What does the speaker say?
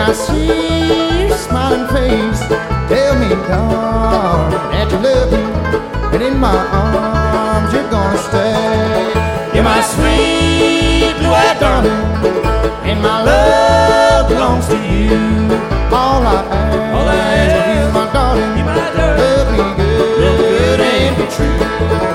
I see your smiling face, tell me, darling, that you love me, and in my arms you're gonna stay. You're my sweet blue-eyed darling, and my love belongs to you. All I ask of you, my darling, love me good and be true.